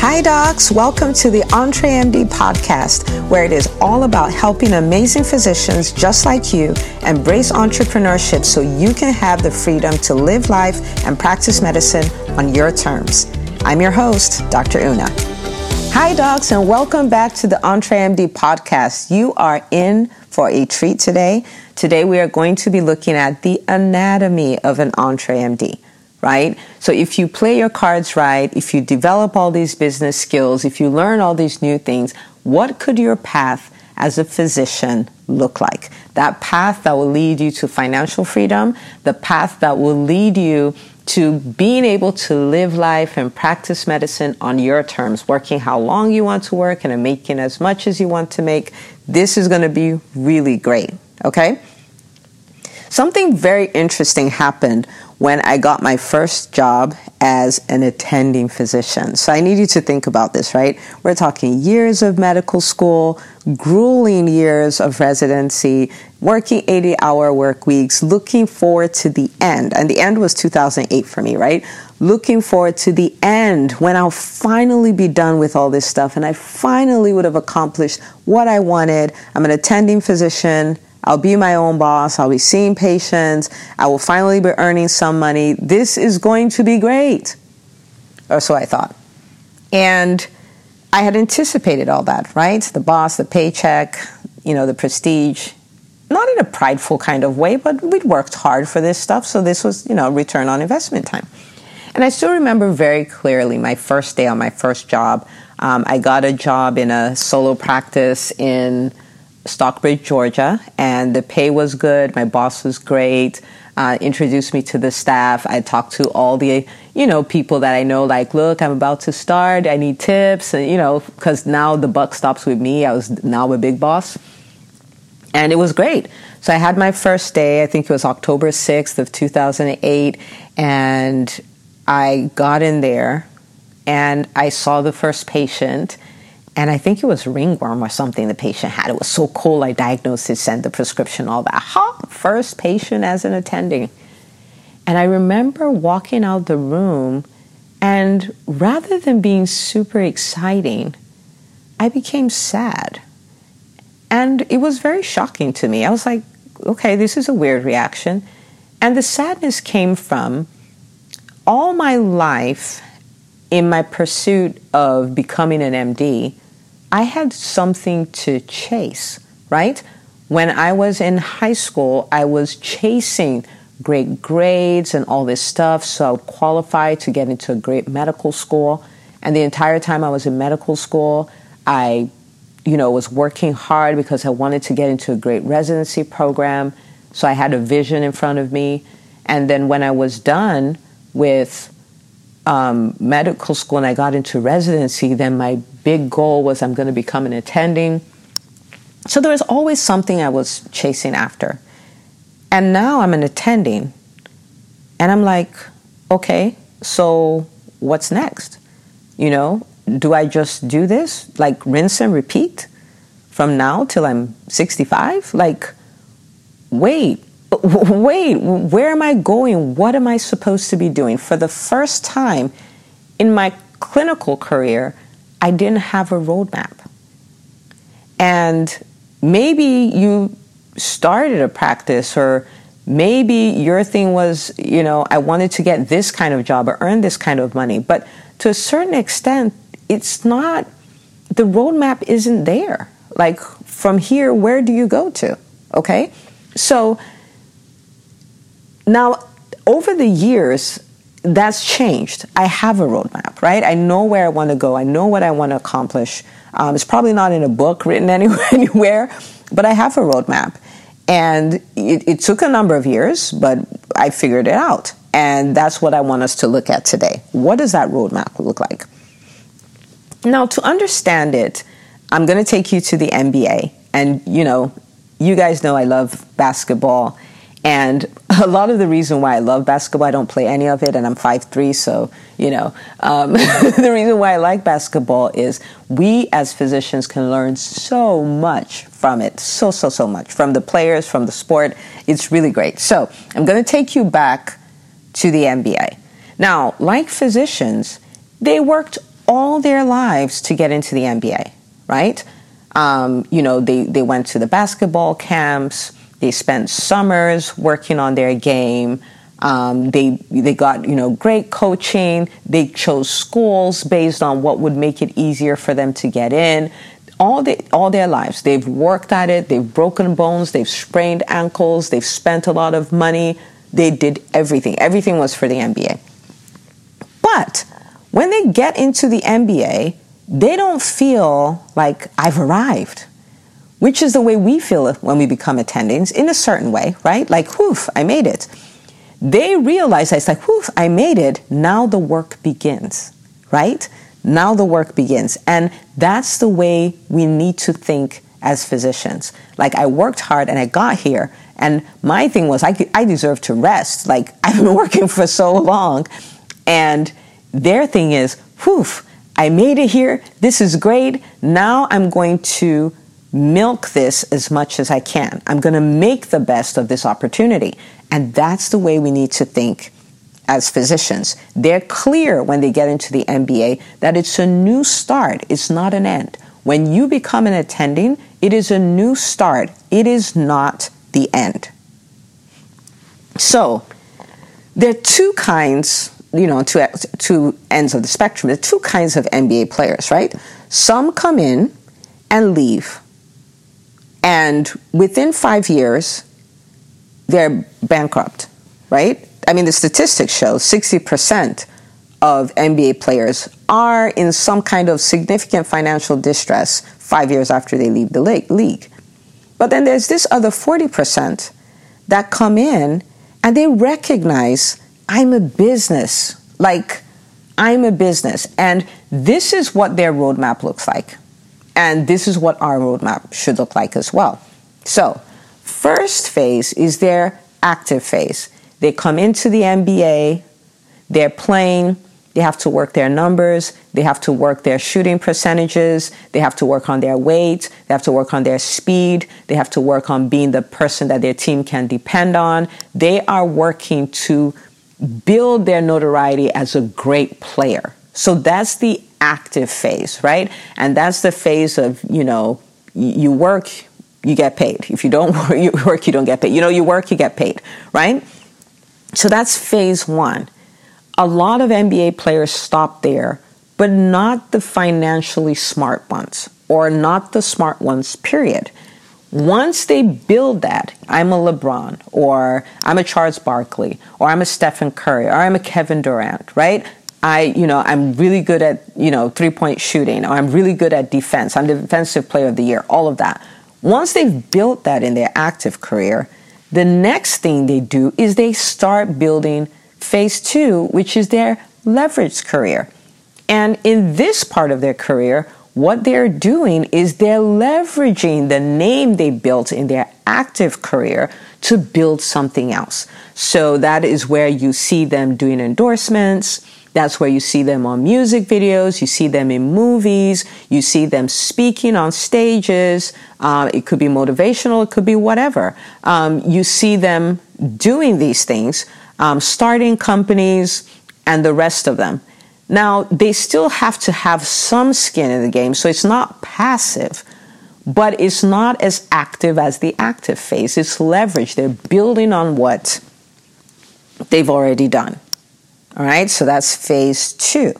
Hi docs, welcome to the EntreMD podcast, where it is all about helping amazing physicians just like you embrace entrepreneurship so you can have the freedom to live life and practice medicine on your terms. I'm your host, Dr. Una. Hi docs, and welcome back to the EntreMD podcast. You are in for a treat today. Today we are going to be looking at the anatomy of an EntreMD. Right? So if you play your cards right, if you develop all these business skills, if you learn all these new things, what could your path as a physician look like? That path that will lead you to financial freedom, the path that will lead you to being able to live life and practice medicine on your terms, working how long you want to work and making as much as you want to make. This is going to be really great, okay? Something very interesting happened when I got my first job as an attending physician. So I need you to think about this, right? We're talking years of medical school, grueling years of residency, working 80-hour work weeks, looking forward to the end. And the end was 2008 for me, right? Looking forward to the end when I'll finally be done with all this stuff and I finally would have accomplished what I wanted. I'm an attending physician. I'll be my own boss. I'll be seeing patients. I will finally be earning some money. This is going to be great. Or so I thought. And I had anticipated all that, right? The boss, the paycheck, the prestige. Not in a prideful kind of way, but we'd worked hard for this stuff. So this was, return on investment time. And I still remember very clearly my first day on my first job. I got a job in a solo practice in Stockbridge, Georgia, and the pay was good. My boss was great, introduced me to the staff. I talked to all the, people that I know, like, look, I'm about to start. I need tips, and, because now the buck stops with me. I was now a big boss. And it was great. So I had my first day, I think it was October 6th of 2008, and I got in there and I saw the first patient. And I think it was ringworm or something the patient had. It was so cool. I diagnosed it, sent the prescription, all that. First patient as an attending. And I remember walking out the room, and rather than being super exciting, I became sad. And it was very shocking to me. I was like, okay, this is a weird reaction. And the sadness came from all my life in my pursuit of becoming an MD, I had something to chase, right? When I was in high school, I was chasing great grades and all this stuff, so I would qualify to get into a great medical school. And the entire time I was in medical school, I, was working hard because I wanted to get into a great residency program. So I had a vision in front of me. And then when I was done with medical school and I got into residency, then my big goal was I'm going to become an attending. So there was always something I was chasing after. And now I'm an attending. And I'm like, okay, so what's next? Do I just do this? Like rinse and repeat from now till I'm 65? Like, wait, where am I going? What am I supposed to be doing? For the first time in my clinical career, I didn't have a roadmap. And maybe you started a practice, or maybe your thing was, I wanted to get this kind of job or earn this kind of money. But to a certain extent, it's not, the roadmap isn't there. Like from here, where do you go to? Okay? So now, over the years, that's changed. I have a roadmap, right? I know where I want to go. I know what I want to accomplish. It's probably not in a book written anywhere, but I have a roadmap. And it took a number of years, but I figured it out. And that's what I want us to look at today. What does that roadmap look like? Now, to understand it, I'm going to take you to the NBA. And, you guys know I love basketball. And a lot of the reason why I love basketball, I don't play any of it, and I'm 5'3", so, the reason why I like basketball is we as physicians can learn so much from it, so much, from the players, from the sport. It's really great. So I'm going to take you back to the NBA. Now, like physicians, they worked all their lives to get into the NBA, right? They went to the basketball camps. They spent summers working on their game. They got, great coaching. They chose schools based on what would make it easier for them to get in. All their lives, they've worked at it. They've broken bones. They've sprained ankles. They've spent a lot of money. They did everything. Everything was for the NBA. But when they get into the NBA, they don't feel like I've arrived, which is the way we feel when we become attendings in a certain way, right? Like, whew, I made it. They realize it's like, whew, I made it. Now the work begins, right? Now the work begins. And that's the way we need to think as physicians. Like, I worked hard and I got here. And my thing was, I deserve to rest. Like, I've been working for so long. And their thing is, whew, I made it here. This is great. Now I'm going to milk this as much as I can. I'm going to make the best of this opportunity. And that's the way we need to think as physicians. They're clear when they get into the NBA that it's a new start. It's not an end. When you become an attending, it is a new start. It is not the end. So there are two kinds, two ends of the spectrum. There are two kinds of NBA players, right? Some come in and leave. And within 5 years, they're bankrupt, right? I mean, the statistics show 60% of NBA players are in some kind of significant financial distress 5 years after they leave the league. But then there's this other 40% that come in and they recognize, I'm a business. Like, I'm a business. And this is what their roadmap looks like. And this is what our roadmap should look like as well. So, first phase is their active phase. They come into the NBA, they're playing, they have to work their numbers, they have to work their shooting percentages, they have to work on their weight, they have to work on their speed, they have to work on being the person that their team can depend on. They are working to build their notoriety as a great player. So that's the active phase, right? And that's the phase of, you work, you get paid. If you don't work, you don't get paid. You work, you get paid, right? So that's phase one. A lot of NBA players stop there, but not the financially smart ones, or not the smart ones, period. Once they build that, I'm a LeBron, or I'm a Charles Barkley, or I'm a Stephen Curry, or I'm a Kevin Durant, right? I'm really good at, three-point shooting, or I'm really good at defense. I'm the defensive player of the year, all of that. Once they've built that in their active career, the next thing they do is they start building phase two, which is their leveraged career. And in this part of their career, what they're doing is they're leveraging the name they built in their active career to build something else. So that is where you see them doing endorsements. That's where you see them on music videos. You see them in movies. You see them speaking on stages. It could be motivational. It could be whatever. You see them doing these things, starting companies and the rest of them. Now, they still have to have some skin in the game, so it's not passive, but it's not as active as the active phase. It's leverage. They're building on what they've already done. All right, so that's phase two.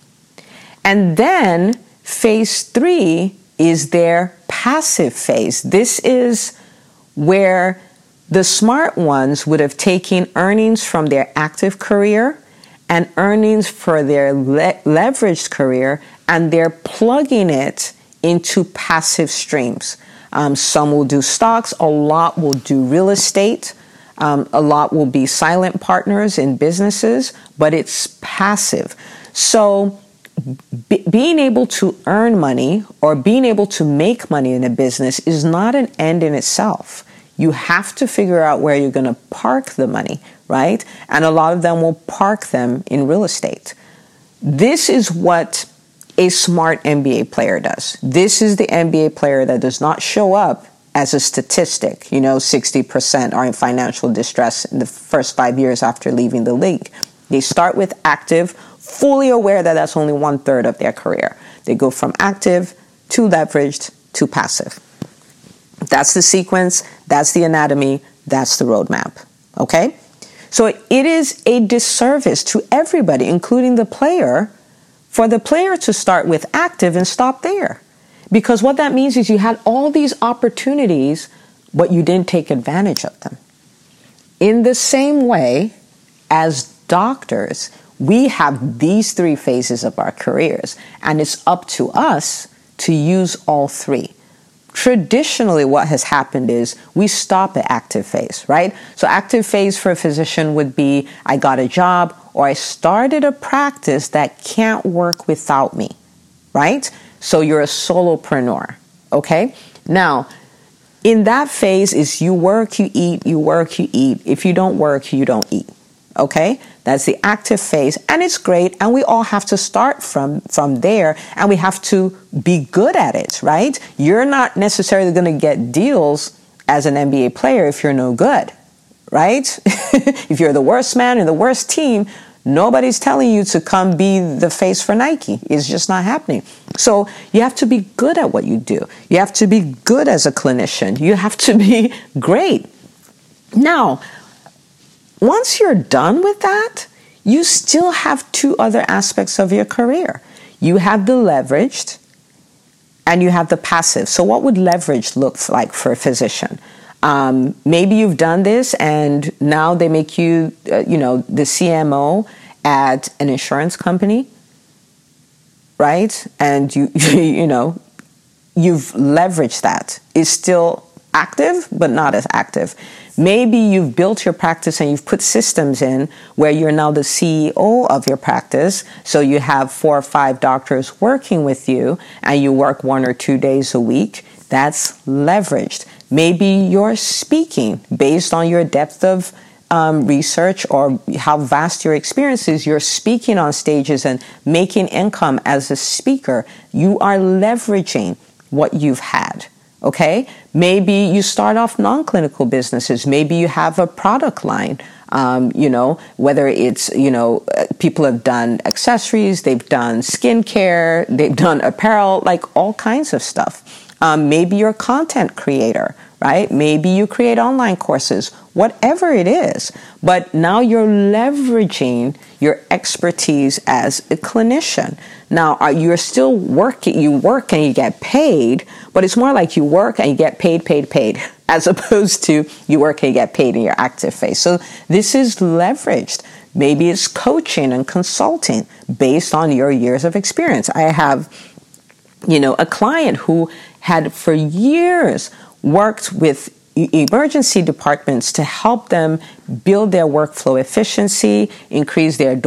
And then phase three is their passive phase. This is where the smart ones would have taken earnings from their active career and earnings for their leveraged career, and they're plugging it into passive streams. Some will do stocks, a lot will do real estate, a lot will be silent partners in businesses, but it's passive. So being able to earn money or being able to make money in a business is not an end in itself. You have to figure out where you're going to park the money, right? And a lot of them will park them in real estate. This is what a smart NBA player does. This is the NBA player that does not show up as a statistic. 60% are in financial distress in the first 5 years after leaving the league. They start with active, fully aware that that's only 1/3 of their career. They go from active to leveraged to passive. That's the sequence, that's the anatomy, that's the roadmap, okay? So it is a disservice to everybody, including the player, for the player to start with active and stop there. Because what that means is you had all these opportunities, but you didn't take advantage of them. In the same way, as doctors, we have these 3 phases of our careers, and it's up to us to use all 3. Traditionally, what has happened is we stop at active phase, right? So active phase for a physician would be, I got a job or I started a practice that can't work without me, right? So you're a solopreneur, okay? Now, in that phase is you work, you eat, you work, you eat. If you don't work, you don't eat, okay? That's the active phase, and it's great, and we all have to start from there, and we have to be good at it, right? You're not necessarily going to get deals as an NBA player if you're no good, right? If you're the worst man in the worst team, nobody's telling you to come be the face for Nike. It's just not happening. So you have to be good at what you do. You have to be good as a clinician. You have to be great. Now, once you're done with that, you still have 2 other aspects of your career. You have the leveraged and you have the passive. So what would leverage look like for a physician? Maybe you've done this and now they make you, the CMO at an insurance company, right? And you've leveraged that. It's still active, but not as active. Maybe you've built your practice and you've put systems in where you're now the CEO of your practice. So you have 4 or 5 doctors working with you and you work 1 or 2 days a week. That's leveraged. Maybe you're speaking based on your depth of research or how vast your experience is. You're speaking on stages and making income as a speaker. You are leveraging what you've had. Okay, maybe you start off non-clinical businesses. Maybe you have a product line, whether it's, people have done accessories, they've done skincare, they've done apparel, like all kinds of stuff. Maybe you're a content creator, right? Maybe you create online courses, whatever it is. But now you're leveraging your expertise as a clinician. Now, you're still working, you work and you get paid, but it's more like you work and you get paid, as opposed to you work and you get paid in your active phase. So this is leveraged. Maybe it's coaching and consulting based on your years of experience. I have, a client who had for years worked with emergency departments to help them build their workflow efficiency, decrease their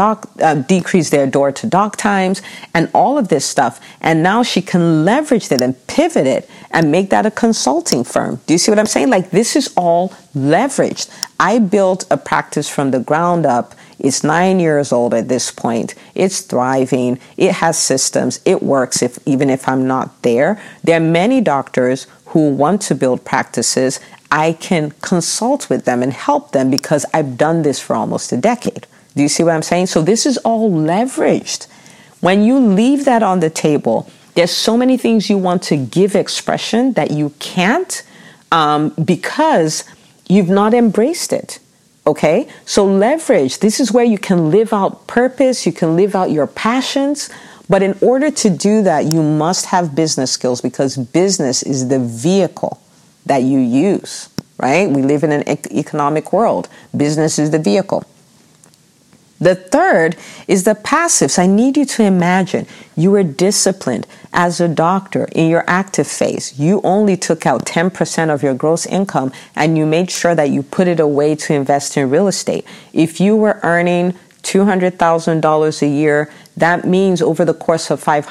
door-to-doc times, and all of this stuff. And now she can leverage that and pivot it and make that a consulting firm. Do you see what I'm saying? Like, this is all leveraged. I built a practice from the ground up. It's 9 years old at this point. It's thriving. It has systems. It works even if I'm not there. There are many doctors who want to build practices. I can consult with them and help them because I've done this for almost a decade. Do you see what I'm saying? So this is all leveraged. When you leave that on the table, there's so many things you want to give expression that you can't because you've not embraced it. Okay? So leverage, this is where you can live out purpose, you can live out your passions. But in order to do that, you must have business skills because business is the vehicle that you use, right? We live in an economic world. Business is the vehicle. The third is the passives. I need you to imagine you were disciplined as a doctor in your active phase. You only took out 10% of your gross income and you made sure that you put it away to invest in real estate. If you were earning $200,000 a year, that means over the course of 5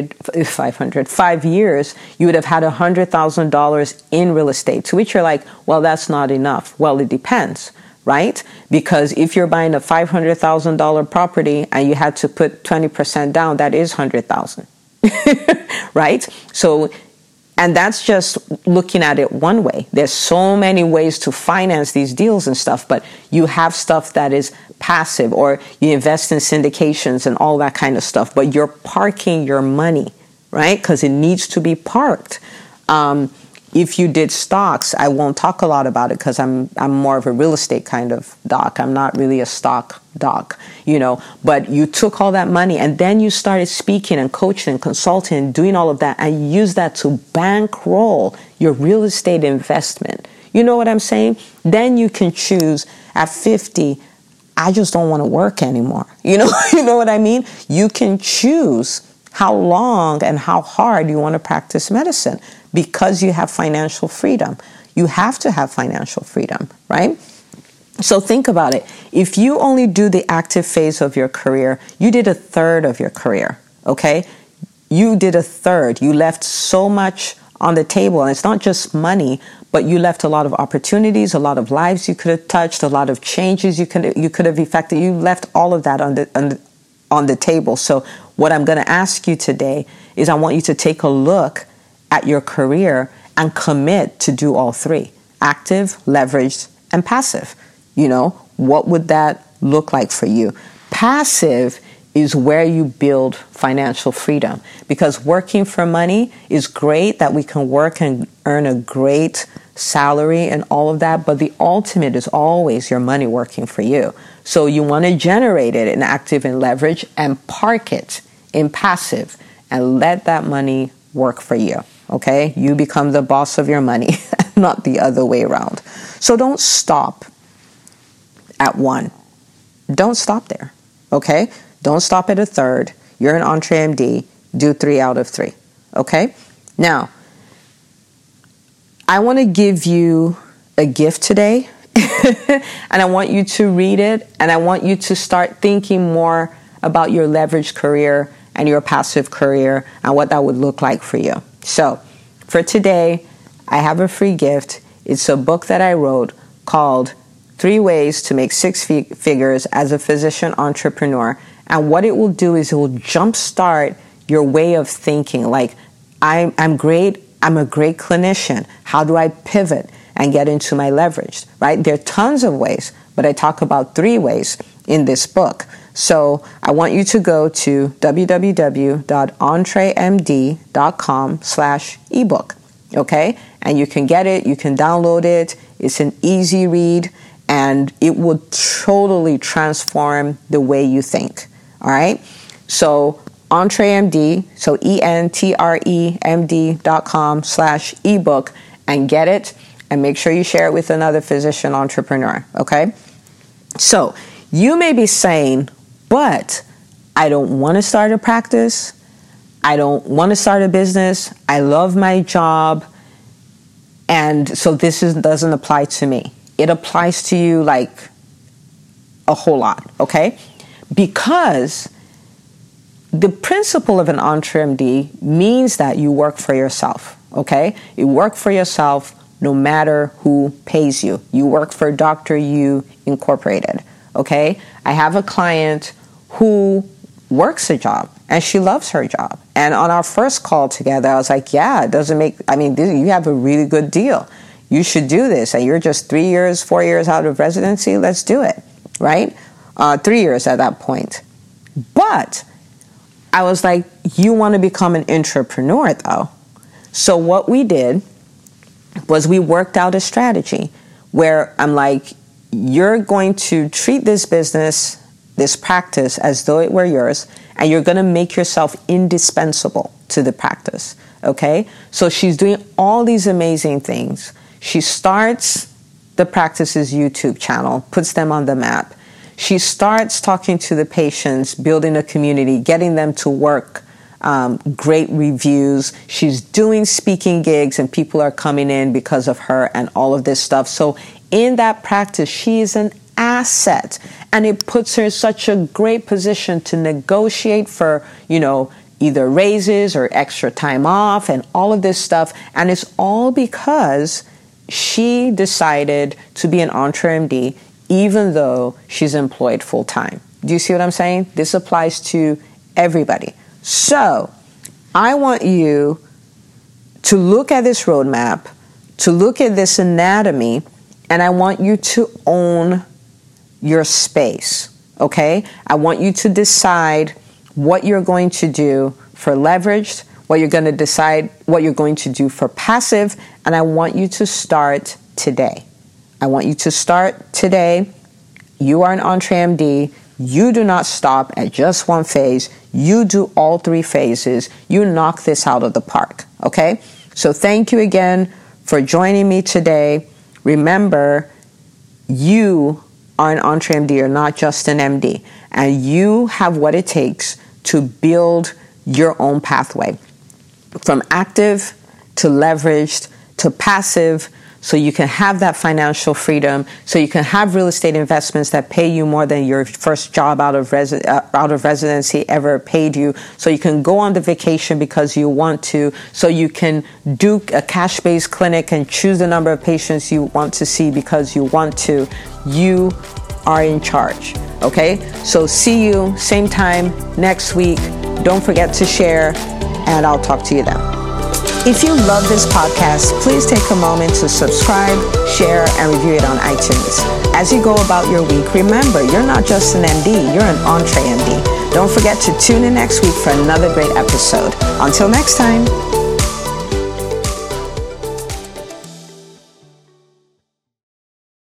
years, you would have had $100,000 in real estate. To which you're like, well, that's not enough. Well, it depends, right? Because if you're buying a $500,000 property and you had to put 20% down, that is $100,000, right? So And that's just looking at it one way. There's so many ways to finance these deals and stuff, but you have stuff that is passive, or you invest in syndications and all that kind of stuff, but you're parking your money, right? Because it needs to be parked. If you did stocks, I won't talk a lot about it because I'm more of a real estate kind of doc. I'm not really a stock doc, but you took all that money and then you started speaking and coaching and consulting and doing all of that, and use that to bankroll your real estate investment. You know what I'm saying? Then you can choose at 50, I just don't want to work anymore. You know what I mean? You can choose how long and how hard you want to practice medicine because you have financial freedom. You have to have financial freedom, right? So think about it. If you only do the active phase of your career, you did a third of your career, okay? You did a third. You left so much on the table, and it's not just money, but you left a lot of opportunities, a lot of lives you could have touched, a lot of changes you could have effected. You left all of that on the table. So what I'm going to ask you today is I want you to take a look at your career and commit to do all three: active, leveraged, and passive. What would that look like for you? Passive is where you build financial freedom, because working for money is great, that we can work and earn a great salary and all of that, but the ultimate is always your money working for you. So you want to generate it in active and leverage and park it in passive and let that money work for you. Okay? You become the boss of your money, not the other way around. So don't stop at one. Don't stop there. Okay? Don't stop at a third. You're an EntreMD. Do 3 out of 3. Okay? Now, I want to give you a gift today, and I want you to read it, and I want you to start thinking more about your leveraged career and your passive career and what that would look like for you. So, for today, I have a free gift. It's a book that I wrote called 3 Ways to Make 6 Figures as a Physician Entrepreneur. And what it will do is it will jumpstart your way of thinking. Like, I'm great. I'm a great clinician. How do I pivot and get into my leverage, right? There are tons of ways, but I talk about 3 ways in this book. So I want you to go to www.entremd.com/ebook, okay? And you can get it. You can download it. It's an easy read, and it will totally transform the way you think, all right? So EntreMD, so ENTREMD.com/ebook, and get it, and make sure you share it with another physician entrepreneur, okay? So you may be saying, but I don't want to start a practice. I don't want to start a business. I love my job. And so this doesn't apply to me. It applies to you like a whole lot, okay? Because the principle of an EntreMD means that you work for yourself, okay? You work for yourself no matter who pays you. You work for Dr. U Incorporated, okay? I have a client who works a job and she loves her job. And on our first call together, I was like, yeah, you have a really good deal. You should do this. And you're just 3 years, 4 years out of residency. Let's do it, right? 3 years at that point. But I was like, you want to become an entrepreneur though. So what we did was we worked out a strategy where I'm like, you're going to treat this business, this practice, as though it were yours, and you're going to make yourself indispensable to the practice, okay? So she's doing all these amazing things. She starts the practice's YouTube channel, puts them on the map. She starts talking to the patients, building a community, getting them to work, great reviews. She's doing speaking gigs, and people are coming in because of her and all of this stuff. So in that practice, she is an asset, and it puts her in such a great position to negotiate for, either raises or extra time off and all of this stuff. And it's all because she decided to be an EntreMD even though she's employed full time. Do you see what I'm saying? This applies to everybody. So I want you to look at this roadmap, to look at this anatomy, and I want you to own your space, okay? I want you to decide what you're going to do for leveraged, what you're going to decide what you're going to do for passive, and I want you to start today. I want you to start today. You are an EntreMD. You do not stop at just one phase. You do all three phases. You knock this out of the park, okay? So thank you again for joining me today. Remember, you are an EntreMD. You're not just an MD. And you have what it takes to build your own pathway from active to leveraged to passive, so you can have that financial freedom, so you can have real estate investments that pay you more than your first job out of residency ever paid you, so you can go on the vacation because you want to, so you can do a cash-based clinic and choose the number of patients you want to see because you want to. You are in charge, okay? So see you same time next week. Don't forget to share, and I'll talk to you then. If you love this podcast, please take a moment to subscribe, share, and review it on iTunes. As you go about your week, remember, you're not just an MD, you're an EntreMD. Don't forget to tune in next week for another great episode. Until next time.